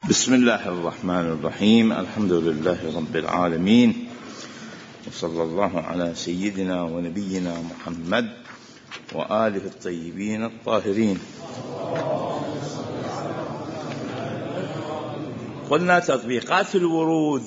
بسم الله الرحمن الرحيم. الحمد لله رب العالمين، وصلى الله على سيدنا ونبينا محمد وآله الطيبين الطاهرين. قلنا تطبيقات الورود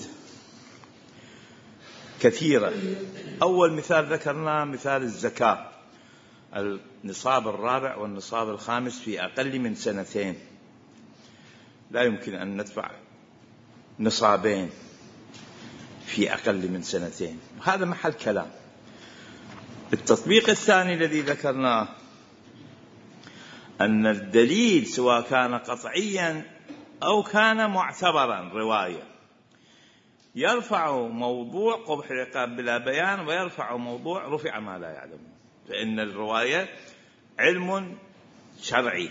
كثيرة. أول مثال ذكرنا مثال الزكاة، النصاب الرابع والنصاب الخامس في أقل من سنتين، لا يمكن أن ندفع نصابين في أقل من سنتين، هذا محل كلام. التطبيق الثاني الذي ذكرناه أن الدليل سواء كان قطعيا أو كان معتبرا رواية يرفع موضوع قبح العقاب بلا بيان، ويرفع موضوع رفع ما لا يعلمون، فإن الرواية علم شرعي،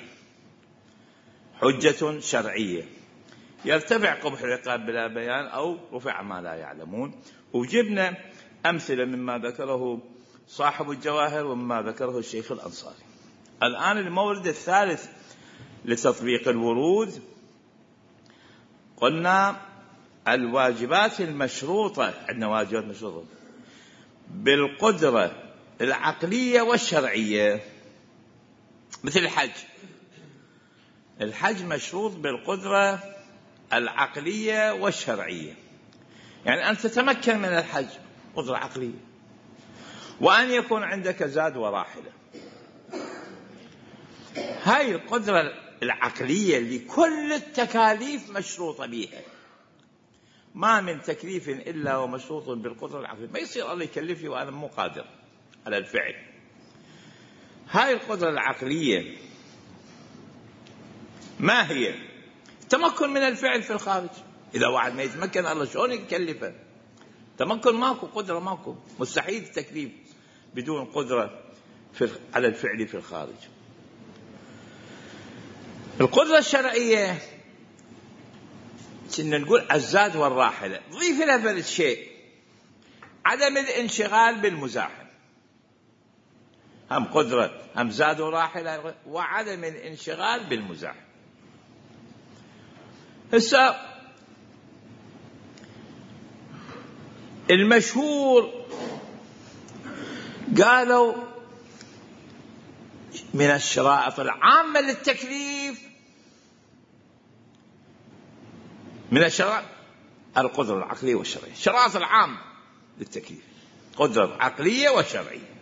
حجة شرعية، يرتفع قبح العقاب بلا بيان أو رفع ما لا يعلمون. وجبنا أمثلة مما ذكره صاحب الجواهر ومما ذكره الشيخ الأنصاري. الآن المورد الثالث لتطبيق الورود، قلنا الواجبات المشروطة، عندنا واجبات مشروطة بالقدرة العقلية والشرعية، مثل الحج. الحج مشروط بالقدرة العقلية والشرعية، يعني أن تتمكن من الحج قدرة عقلية، وأن يكون عندك زاد وراحلة. هاي القدرة العقلية اللي كل التكاليف مشروطة بها، ما من تكليف إلا ومشروط بالقدرة العقلية. ما يصير الله يكلفني وأنا مو قادر على الفعل. هاي القدرة العقلية ما هي؟ تمكن من الفعل في الخارج. إذا واحد ما يتمكن الله شلون يكلفه؟ تمكن ماكو، قدرة ماكو، مستحيل التكليف بدون قدرة على الفعل في الخارج. القدرة الشرعية كنا نقول الزاد والراحلة، ضيف لها ثالث شيء، عدم الانشغال بالمزاحم. هم قدرة، هم زاد وراحلة، وعدم الانشغال بالمزاحم. هسه المشهور قالوا من الشرائط العامة للتكليف، من الشرائط القدرة العقلية والشرعية، الشرائط العامة للتكليف قدرة عقلية وشرعية.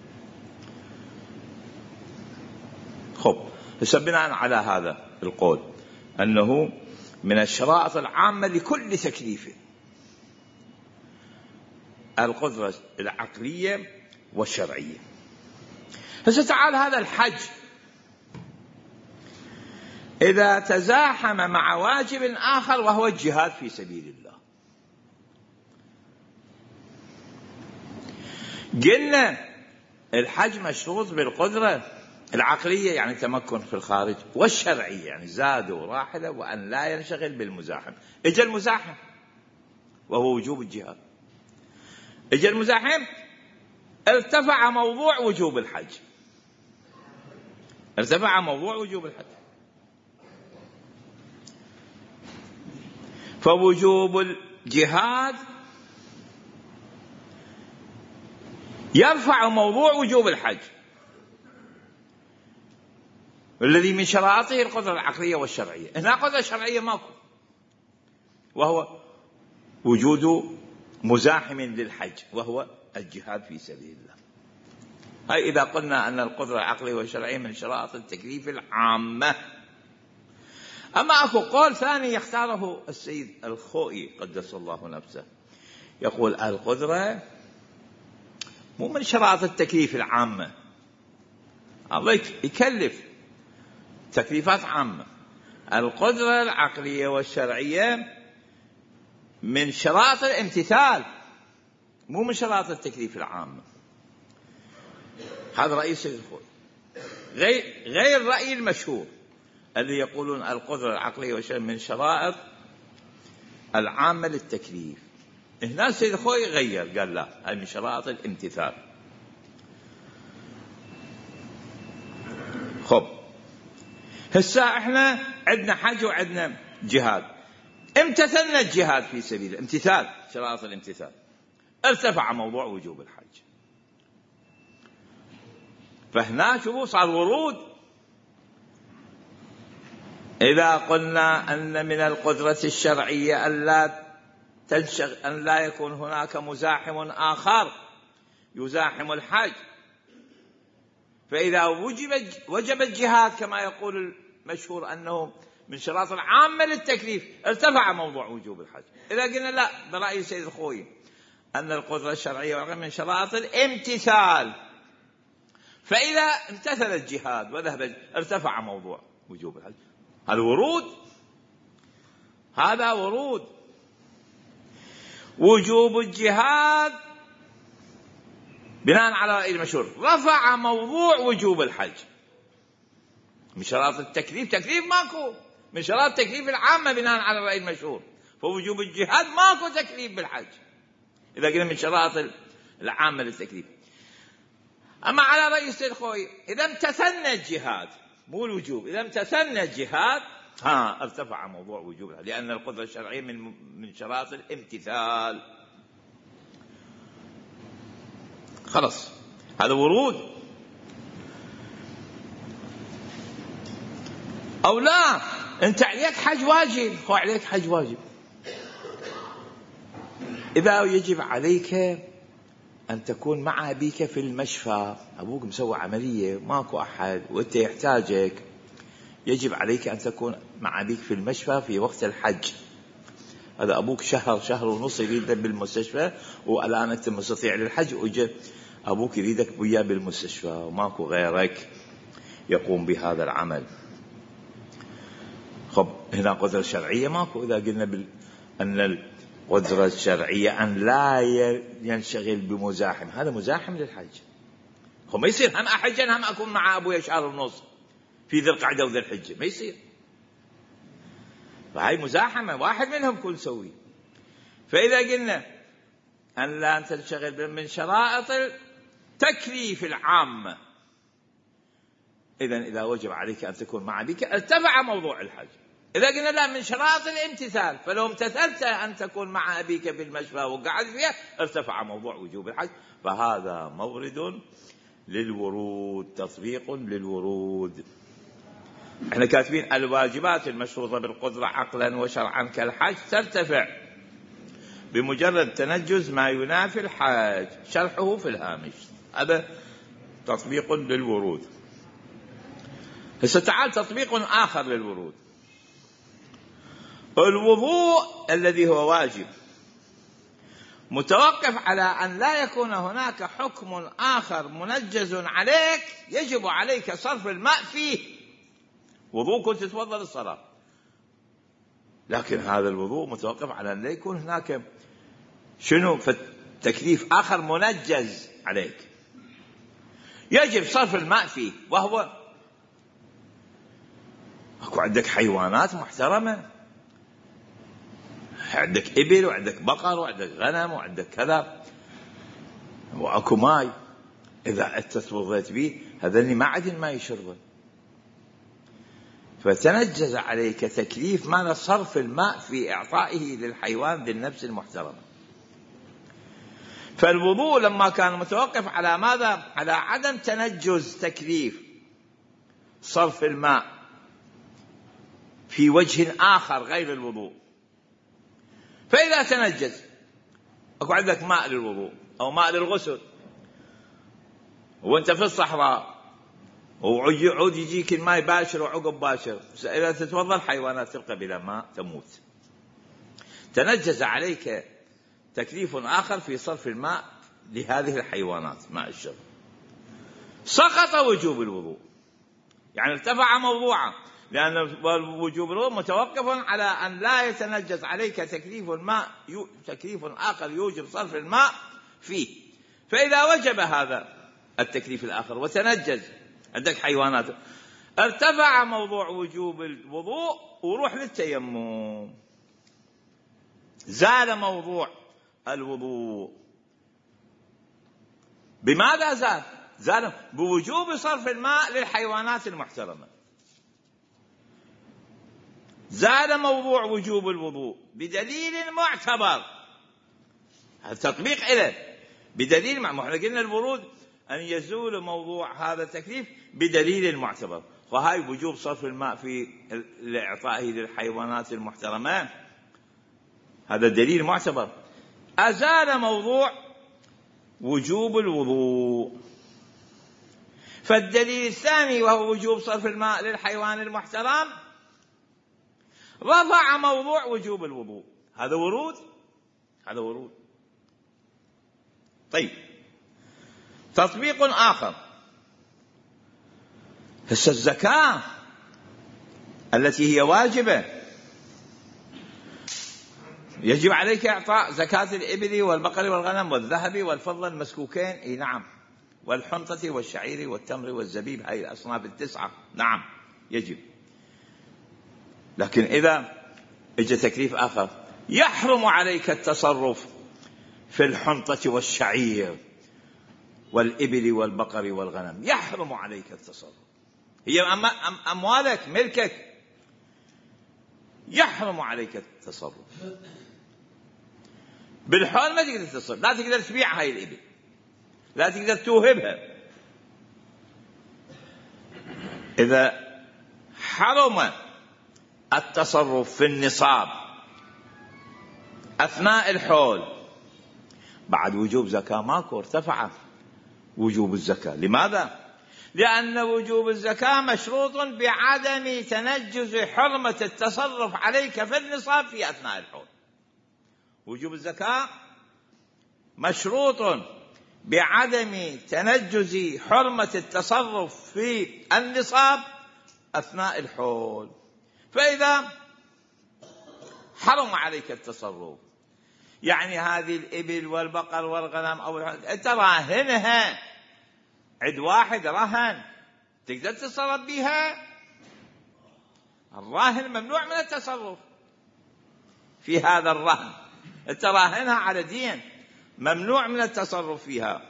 خب، هسه بناء على هذا القول أنه من الشرائط العامة لكل تكليف القدرة العقلية والشرعية. هسه تعال هذا الحج إذا تزاحم مع واجب آخر وهو الجهاد في سبيل الله، قلنا الحج مشروط بالقدرة العقلية يعني تمكن في الخارج، والشرعية يعني زاد وراحلة وأن لا ينشغل بالمزاحم. اجى المزاحم وهو وجوب الجهاد، اجى المزاحم ارتفع موضوع وجوب الحج، ارتفع موضوع وجوب الحج، فوجوب الجهاد يرفع موضوع وجوب الحج الذي من شرائطه القدرة العقلية والشرعية. هنا قدرة شرعية ماكو، وهو وجود مزاحم للحج وهو الجهاد في سبيل الله. هاي إذا قلنا أن القدرة العقلية والشرعية من شرائط التكليف العامة. أما أكو قول ثاني يختاره السيد الخوئي قدس الله نفسه، يقول القدرة مو من شرائط التكليف العامة، الله يكلف تكليفات عامة. القدرة العقلية والشرعية من شرائط الامتثال، مو من شرائط التكليف العامة. هذا رأي السيد الخوئي، غير رأي المشهور اللي يقولون القدرة العقلية والشرعية من شرائط العامة للتكليف. هنا السيد الخوئي غير، قال لا، هذه من شرائط الامتثال. خب، هسا احنا عندنا حج وعندنا جهاد، امتثلنا الجهاد في سبيل امتثال شرائط الامتثال، ارتفع موضوع وجوب الحج. فهنا شوفوا صار ورود. إذا قلنا أن من القدرة الشرعية أن لا يكون هناك مزاحم آخر يزاحم الحج، فإذا وجب الجهاد كما يقول المشهور أنه من شرائط العامة للتكليف، ارتفع موضوع وجوب الحج. إذا قلنا لا، برأي السيد الخوئي أن القدرة الشرعية من شرائط الامتثال، فإذا امتثل الجهاد وذهب ارتفع موضوع وجوب الحج. هذا ورود، هذا ورود. وجوب الجهاد بناء على رأي المشهور رفع موضوع وجوب الحج. من شرائط التكليف تكليف ماكو، من شرائط التكليف العامة بناء على الرأي المشهور، فوجوب الجهاد ماكو تكليف بالحج إذا قلنا من شرائط العامة للتكليف. أما على رأي السيد الخوئي إذا امتثلنا الجهاد، مو الوجوب، إذا امتثلنا الجهاد ارتفع موضوع وجوب الحج، لأن القدرة الشرعية من شرائط الامتثال. خلاص هذا ورود. أو لا، أنت عليك حج واجب، هو عليك حج واجب. إذا يجب عليك أن تكون مع أبيك في المشفى، أبوك مسوي عملية ماكو أحد وأنت يحتاجك، يجب عليك أن تكون مع أبيك في المشفى في وقت الحج. هذا أبوك شهر ونص يريدك بالمستشفى، والآن أنت مستطيع للحج، وجه أبوك يريدك وياه بالمستشفى وماكو غيرك يقوم بهذا العمل. خب هنا قدرة شرعية ماكو. إذا قلنا أن القدرة الشرعية أن لا ينشغل بمزاحم، هذا مزاحم للحج. خب ما يصير هم أحج هم أكون مع أبويا شهر ونص في ذي القعدة وذي الحجة، ما يصير. فهي مزاحمة، واحد منهم كل سوي. فإذا قلنا أن لا تنشغل من شرائط التكليف العامة، إذا وجب عليك أن تكون مع أبيك ارتفع موضوع الحج. إذا قلنا لا، من شرائط الامتثال، فلو امتثلت أن تكون مع أبيك بالمشفى وقعد فيها ارتفع موضوع وجوب الحج. فهذا مورد للورود، تطبيق للورود. احنا كاتبين الواجبات المشروطة بالقدرة عقلا وشرعا كالحج ترتفع بمجرد تنجز ما ينافي الحج، شرحه في الهامش. هذا تطبيق للورود. هسه تعال تطبيق آخر للورود. الوضوء الذي هو واجب متوقف على أن لا يكون هناك حكم آخر منجز عليك يجب عليك صرف الماء فيه. وضوء كنت تتوضأ للصلاة، لكن هذا الوضوء متوقف على أن لا يكون هناك تكليف آخر منجز عليك يجب صرف الماء فيه. وهو أكو عندك حيوانات محترمة، عندك إبل وعندك بقر وعندك غنم وعندك كذا، وأكو ماء إذا أنت توضيت به هذا ما عدن ما يشربه، فتنجز عليك تكليف معنى صرف الماء في إعطائه للحيوان ذي النفس المحترمة. فالوضوء لما كان متوقف على ماذا؟ على عدم تنجز تكليف صرف الماء في وجه آخر غير الوضوء. فإذا تنجز، أكو عندك ماء للوضوء أو ماء للغسل وأنت في الصحراء وعود يجيك الماء باشر وعقب باشر، إذا تتوضأ الحيوانات تبقى بلا ماء تموت. تنجز عليك تكليف آخر في صرف الماء لهذه الحيوانات ماء الشرب، سقط وجوب الوضوء، يعني ارتفع موضوعا، لأن وجوب الوضوء متوقف على أن لا يتنجز عليك تكليف آخر يوجب صرف الماء فيه. فإذا وجب هذا التكليف الآخر وتنجز عندك حيوانات، ارتفع موضوع وجوب الوضوء وروح للتيمم، زال موضوع الوضوء. بماذا زال بوجوب صرف الماء للحيوانات المحترمة. زال موضوع وجوب الوضوء بدليل معتبر. هذا تطبيق له بدليل احنا قلنا الورود أن يزول موضوع هذا التكليف بدليل معتبر، وهاي وجوب صرف الماء في إعطائه للحيوانات المحترمة، هذا دليل معتبر أزال موضوع وجوب الوضوء. فالدليل الثاني وهو وجوب صرف الماء للحيوان المحترم رفع موضوع وجوب الوضوء. هذا ورود، هذا ورود. طيب تطبيق آخر، هسه الزكاة التي هي واجبة، يجب عليك إعطاء زكاة الإبل والبقر والغنم والذهب والفضة المسكوكين، أي نعم، والحنطة والشعير والتمر والزبيب، هاي الأصناف التسعة، نعم يجب. لكن إذا اجى تكليف آخر، يحرم عليك التصرف في الحنطة والشعير والإبل والبقر والغنم، يحرم عليك التصرف، هي أموالك ملكك، يحرم عليك التصرف. بالحال ما تقدر تتصرف، لا تقدر تبيع هاي الإبل، لا تقدر توهبها. إذا حرم التصرف في النصاب أثناء الحول، بعد وجوب زكاة ماكو، ارتفع وجوب الزكاة. لماذا؟ لأن وجوب الزكاة مشروط بعدم تنجز حرمة التصرف عليك في النصاب في أثناء الحول. وجوب الزكاة مشروط بعدم تنجز حرمة التصرف في النصاب أثناء الحول. فإذا حرم عليك التصرف، يعني هذه الإبل والبقر والغنم أو أنت راهنها عند واحد رهن، تقدر تتصرف بها؟ الراهن ممنوع من التصرف في هذا الرهن، أنت راهنها على دين، ممنوع من التصرف فيها.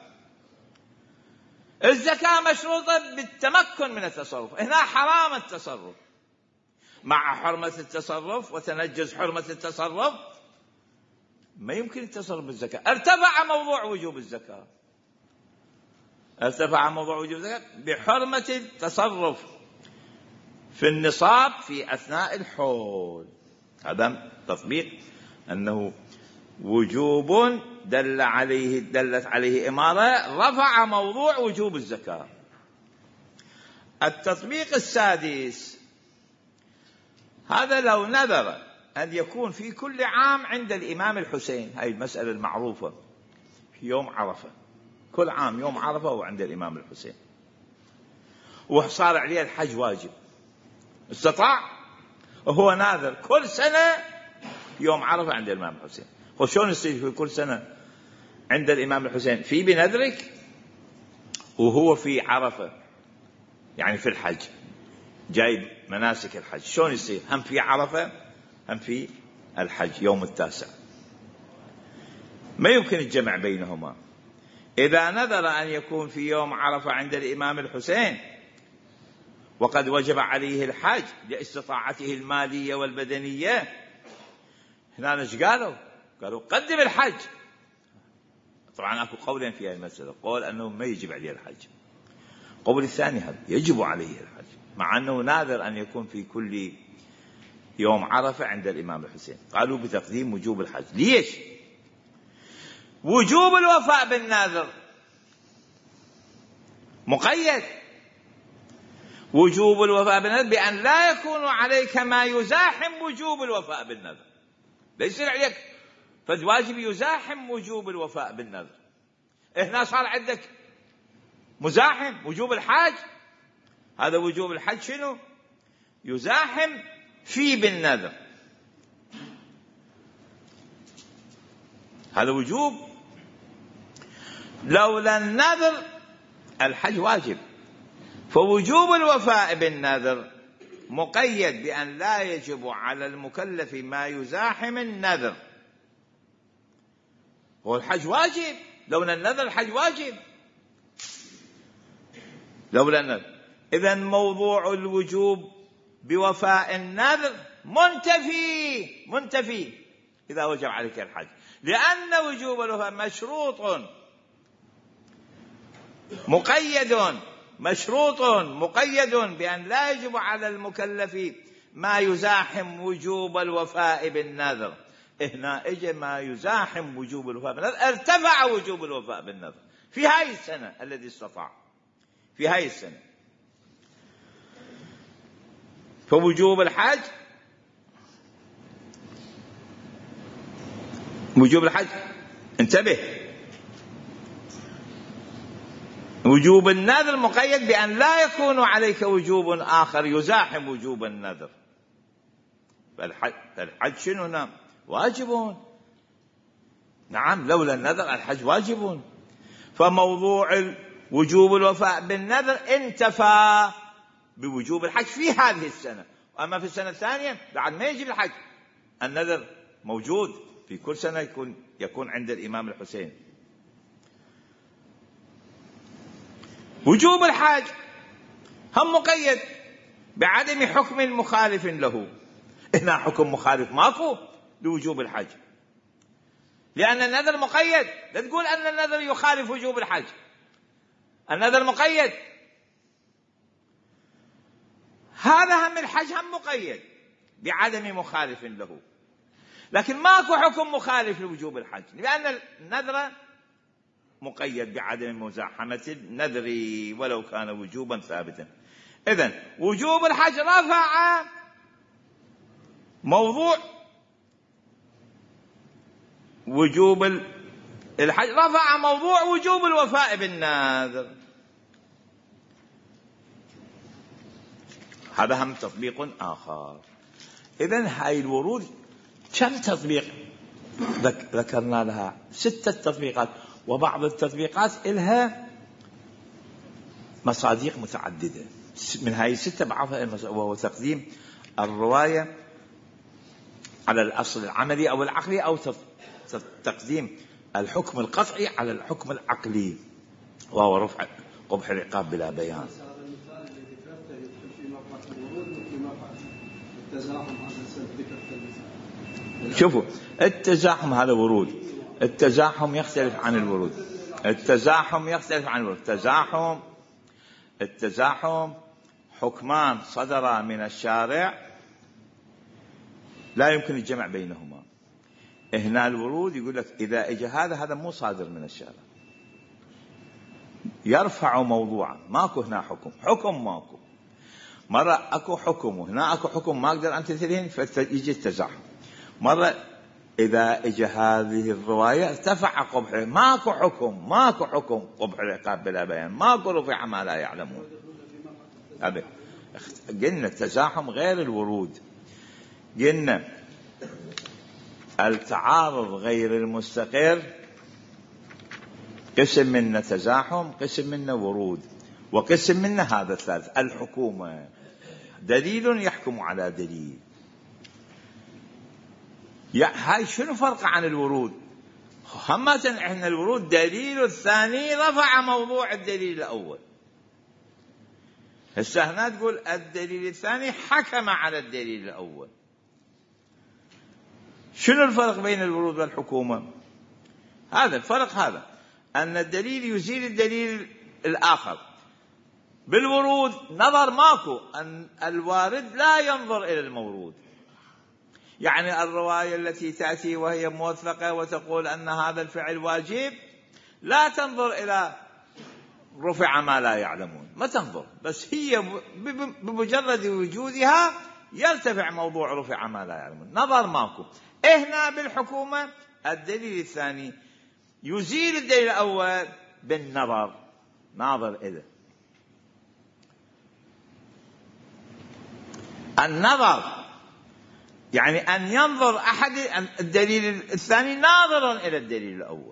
الزكاة مشروطة بالتمكن من التصرف، هنا حرام التصرف، مع حرمة التصرف وتنجز حرمة التصرف ما يمكن التصرف بالزكاة. ارتفع موضوع وجوب الزكاة، ارتفع موضوع وجوب الزكاة بحرمة التصرف في النصاب في أثناء الحول. هذا تطبيق أنه وجوب دلت عليه إمارة رفع موضوع وجوب الزكاة. التطبيق السادس، هذا لو نذر أن يكون في كل عام عند الإمام الحسين، هاي المسألة المعروفة في يوم عرفة، كل عام يوم عرفة هو عند الإمام الحسين، وصار عليه الحج واجب، استطاع وهو ناذر كل سنة يوم عرفة عند الإمام الحسين. وشون يصير في كل سنة عند الإمام الحسين في بنذرك وهو في عرفة، يعني في الحج جايب مناسك الحج، شون يصير هم في عرفة هم في الحج يوم التاسع؟ ما يمكن الجمع بينهما. إذا نذر أن يكون في يوم عرفة عند الإمام الحسين وقد وجب عليه الحج لاستطاعته المالية والبدنية، هنا نش قالوا قدم الحج. طبعا أكو قولين في هذه المسألة، قول أنه ما يجب عليه الحج، قول الثاني هذا يجب عليه الحج، مع أنه ناذر أن يكون في كل يوم عرفة عند الإمام الحسين. قالوا بتقديم وجوب الحج. ليش؟ وجوب الوفاء بالناذر مقيد، وجوب الوفاء بالنذر بأن لا يكون عليك ما يزاحم وجوب الوفاء بالنذر، ليس عليك فالواجب يزاحم وجوب الوفاء بالنذر. هنا صار عندك مزاحم وجوب الحج، هذا وجوب الحج شنو؟ يزاحم في بالنذر، هذا وجوب. لولا النذر الحج واجب، فوجوب الوفاء بالنذر مقيد بأن لا يجب على المكلف ما يزاحم النذر. هو الحج واجب، لولا النذر الحج واجب، لولا النذر. إذن موضوع الوجوب بوفاء النذر منتفي إذا وجب عليك الحج، لأن وجوب الوفاء مشروط مقيد بأن لا يجب على المكلف ما يزاحم وجوب الوفاء بالنذر. هنا اجى ما يزاحم وجوب الوفاء بالنذر، ارتفع وجوب الوفاء بالنذر في هاي السنة الذي استطاع، في هاي السنة. فوجوب الحج انتبه، وجوب النذر مقيد بأن لا يكون عليك وجوب آخر يزاحم وجوب النذر. فالحج شنو هنا؟ واجبون، نعم، لولا النذر الحج واجبون. فموضوع وجوب الوفاء بالنذر انتفى بوجوب الحج في هذه السنة. أما في السنة الثانية بعد ما يجب الحج، النذر موجود في كل سنة يكون عند الإمام الحسين. وجوب الحج هم مقيد بعدم حكم مخالف له. هنا حكم مخالف ماكو لوجوب الحج، لأن النذر مقيد. لا تقول أن النذر يخالف وجوب الحج، النذر مقيد. هذا هم الحج هم مقيد بعدم مخالف له، لكن ماكو حكم مخالف لوجوب الحج، لأن النذر مقيد بعدم مزاحمة النذر ولو كان وجوبا ثابتا. إذن وجوب الحج رفع موضوع وجوب الحج، رفع موضوع وجوب الوفاء بالنذر. هذا هم تطبيق آخر. إذن هاي الورود كم تطبيق ذكرنا لها؟ 6 تطبيقات، وبعض التطبيقات إلها مصادق متعددة. من هاي 6 بعضها وهو تقديم الرواية على الأصل العملي أو العقلي، أو تقديم الحكم القطعي على الحكم العقلي، وهو رفع قبح العقاب بلا بيان. شوفوا التزاحم هذا ورود، التزاحم يختلف عن الورود. التزاحم حكمان صدر من الشارع لا يمكن الجمع بينهما. هنا الورود يقول لك إذا اجى هذا مو صادر من الشارع، يرفع موضوعا. ماكو هنا حكم ماكو، مرة أكو حكم وهنا أكو حكم، ما أقدر أمتثلين فيجي التزاحم. مرة إذا اجى هذه الرواية ارتفع قبحه، ماكو حكم قبح العقاب بلا بيان، ماكو رفع ما لا يعلمون. قلنا التزاحم غير الورود، قلنا التعارض غير المستقر قسم منا تزاحم، قسم منا ورود، وقسم منا هذا الثالث الحكومة، دليل يحكم على دليل. هاي شنو فرق عن الورود؟ همة احنا الورود دليل الثاني رفع موضوع الدليل الأول. هسه هنا تقول الدليل الثاني حكم على الدليل الأول. شنو الفرق بين الورود والحكومة؟ هذا الفرق، هذا أن الدليل يزيل الدليل الآخر. بالورود نظر ماكو، أن الوارد لا ينظر إلى المورود. يعني الرواية التي تأتي وهي موثقة وتقول أن هذا الفعل واجب لا تنظر إلى رفع ما لا يعلمون، ما تنظر، بس هي بمجرد وجودها يرتفع موضوع رفع ما لا يعلمون. نظر ماكو. هنا بالحكومة الدليل الثاني يزيل الدليل الأول بالنظر، ناظر إذا النظر يعني أن ينظر أحد الدليل الثاني ناظر إلى الدليل الأول،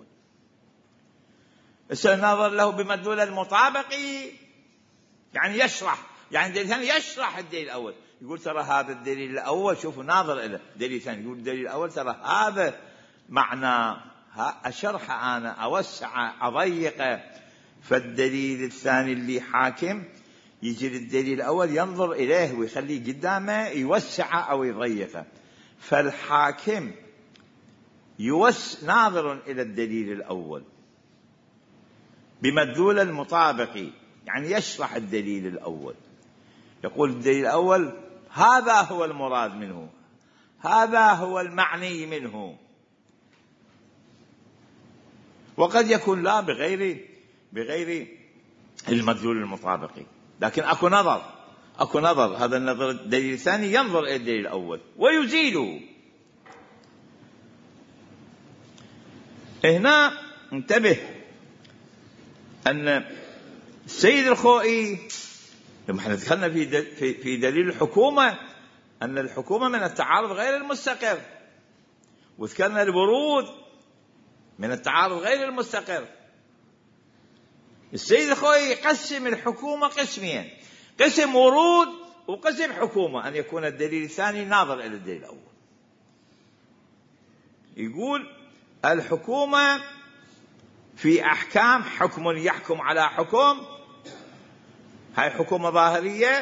ناظر له بمدلول المطابق، يعني يشرح، يعني الدليل الثاني يشرح الدليل الأول، يقول ترى هذا الدليل الأول، شوفوا ناظر إلى الدليل الثاني، يقول الدليل الأول ترى هذا معنى أشرح أنا أوسع أضيق، فالدليل الثاني اللي حاكم يجي للدليل الأول ينظر إليه ويخليه قدامه، يوسعه أو يضيقه. فالحاكم ناظر إلى الدليل الأول بمدلول المطابق، يعني يشرح الدليل الأول، يقول الدليل الأول هذا هو المراد منه، هذا هو المعني منه. وقد يكون لا بغير المدلول المطابق، لكن أكو نظر، هذا النظر الدليل الثاني ينظر إلى الدليل الأول ويزيله. هنا انتبه أن السيد الخوئي لما احنا دخلنا في دليل الحكومة أن الحكومة من التعارض غير المستقر، وذكرنا الورود من التعارض غير المستقر. السيد الخوئي يقسم الحكومة قسمين، قسم ورود وقسم حكومة، أن يكون الدليل الثاني ناظر إلى الدليل الأول. يقول الحكومة في أحكام حكم يحكم على حكم، هاي حكومة ظاهرية.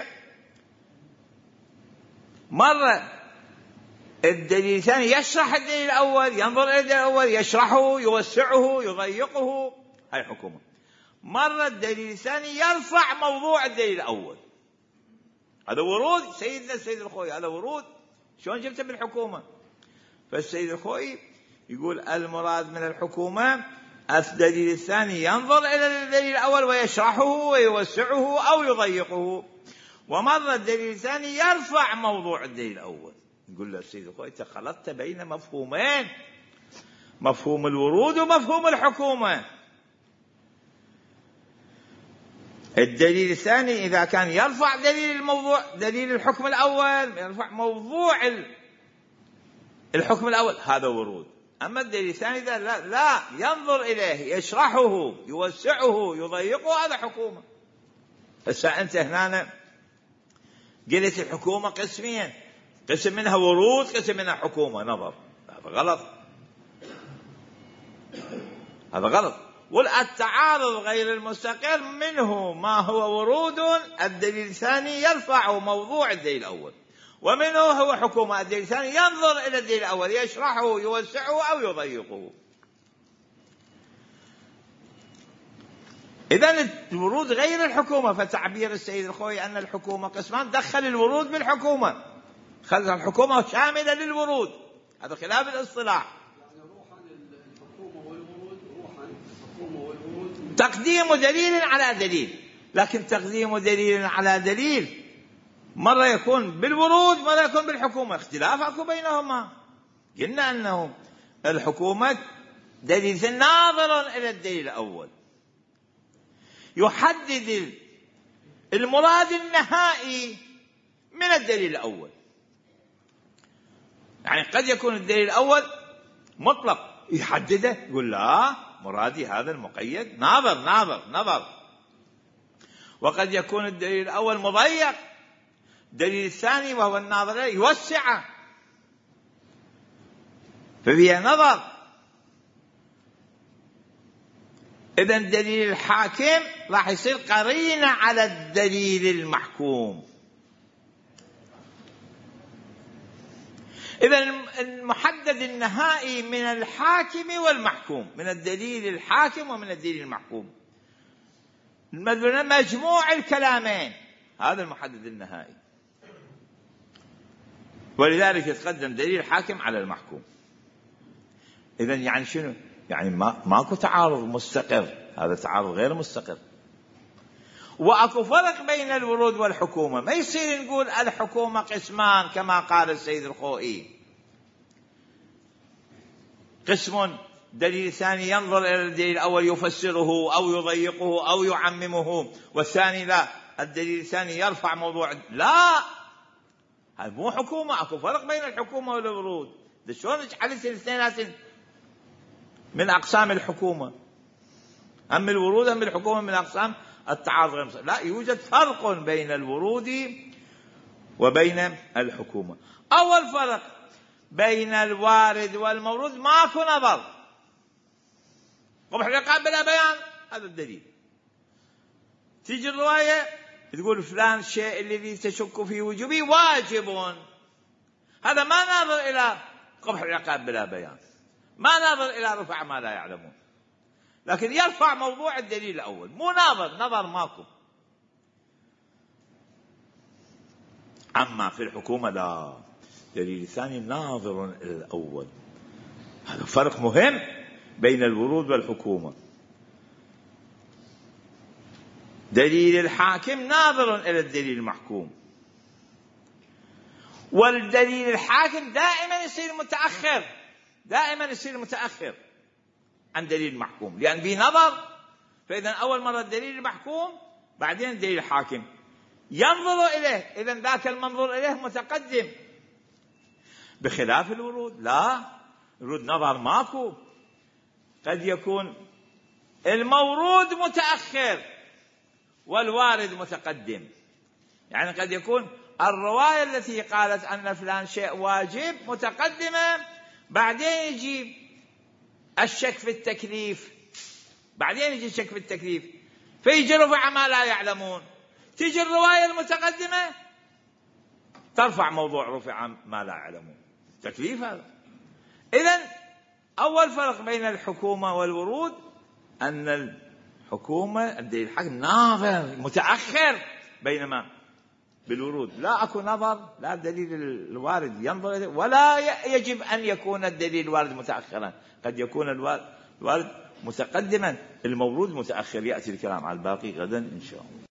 مرة الدليل الثاني يشرح الدليل الأول، ينظر إلى الدليل الأول يشرحه يوسعه يضيقه، هاي حكومة. مرة الدليل الثاني يرفع موضوع الدليل الأول، هذا ورود سيدنا السيد الخوئي، هذا ورود شلون جبته بالحكومة. فالسيد الخوئي يقول المراد من الحكومة الدليل الثاني ينظر إلى الدليل الأول ويشرحه ويوسعه أو يضيقه، ومرة الدليل الثاني يرفع موضوع الدليل الأول. يقول له السيد الخوئي أنت خلطت بين مفهومين، مفهوم الورود ومفهوم الحكومة. الدليل الثاني إذا كان يرفع دليل الحكم الأول، يرفع موضوع الحكم الأول، هذا ورود. أما الدليل الثاني لا ينظر إليه يشرحه يوسعه يضيقه، هذا حكومة. هسه أنت هنا قلت الحكومة قسمين، قسم منها ورود قسم منها حكومة، نظر، هذا غلط. والتعارض غير المستقر منه ما هو ورود، الدليل الثاني يرفع موضوع الدليل الأول، ومنه هو حكومة، الدليل الثاني ينظر إلى الدليل الأول يشرحه يوسعه أو يضيقه. إذن الورود غير الحكومة. فتعبير السيد الخوئي أن الحكومة قسمان دخل الورود بالحكومة، خلى الحكومة شاملة للورود، هذا خلاف الاصطلاح. تقديم دليل على دليل، لكن تقديم دليل على دليل مرة يكون بالورود مرة يكون بالحكومة، اختلاف أكو بينهما. قلنا أنه الحكومة دليل ناظر إلى الدليل الأول، يحدد المراد النهائي من الدليل الأول. يعني قد يكون الدليل الأول مطلق يحدده، يقول لا مرادي هذا المقيد، نظر. وقد يكون الدليل الأول مضيق، الدليل الثاني وهو الناظر يوسعه، ففيها نظر. إذن دليل الحاكم راح يصير قرينة على الدليل المحكوم. إذن المحدد النهائي من الحاكم والمحكوم، من الدليل الحاكم ومن الدليل المحكوم، مجموع الكلامين، هذا المحدد النهائي. ولذلك يتقدم دليل الحاكم على المحكوم. إذن يعني شنو؟ يعني ماكو تعارض مستقر، هذا تعارض غير مستقر. وأكو فرق بين الورود والحكومة، ما يصير نقول الحكومة قسمان كما قال السيد الخوئي، قسم دليل ثاني ينظر إلى الدليل الأول يفسره أو يضيقه أو يعممه، والثاني لا، الدليل الثاني يرفع موضوع. لا، هذا مو حكومة. أكو فرق بين الحكومة والورود. شلون جعلت الاثنين من أقسام الحكومة؟ أما الورود أما الحكومة من أقسام التعارض غير مستقر. لا، يوجد فرق بين الورود وبين الحكومة. أول فرق بين الوارد والمورود ماكو نظر، قبح العقاب بلا بيان، هذا الدليل. تيجي الرواية تقول فلان الشيء الذي تشك في وجوبه واجب، هذا ما ناظر إلى قبح العقاب بلا بيان، ما ناظر إلى رفع ما لا يعلمون، لكن يرفع موضوع الدليل الأول، مو نظر ماكو. أما في الحكومة لا، دليل الثاني ناظر إلى الأول. هذا فرق مهم بين الورود والحكومة. دليل الحاكم ناظر إلى الدليل المحكوم، والدليل الحاكم دائما يصير متأخر عن دليل المحكوم، لأن به نظر. فإذا أول مرة الدليل المحكوم، بعدين الدليل الحاكم ينظر إليه، إذا ذاك المنظور إليه متقدم. بخلاف الورود لا، الورود نظر ماكو، قد يكون المورود متأخر والوارد متقدم. يعني قد يكون الرواية التي قالت أن فلان شيء واجب متقدمة، بعدين يجي الشك في التكليف، فيجي رفع ما لا يعلمون. تيجي الرواية المتقدمة ترفع موضوع رفع ما لا يعلمون، تكليف هذا. إذن أول فرق بين الحكومة والورود أن الحكومة الدليل الحاكم ناظر متأخر، بينما بالورود لا أكو نظر، لا الدليل الوارد ينظر إليه، ولا يجب أن يكون الدليل الوارد متأخرا، قد يكون الوارد متقدما، المورود متأخر. يأتي الكلام على الباقي غدا إن شاء الله.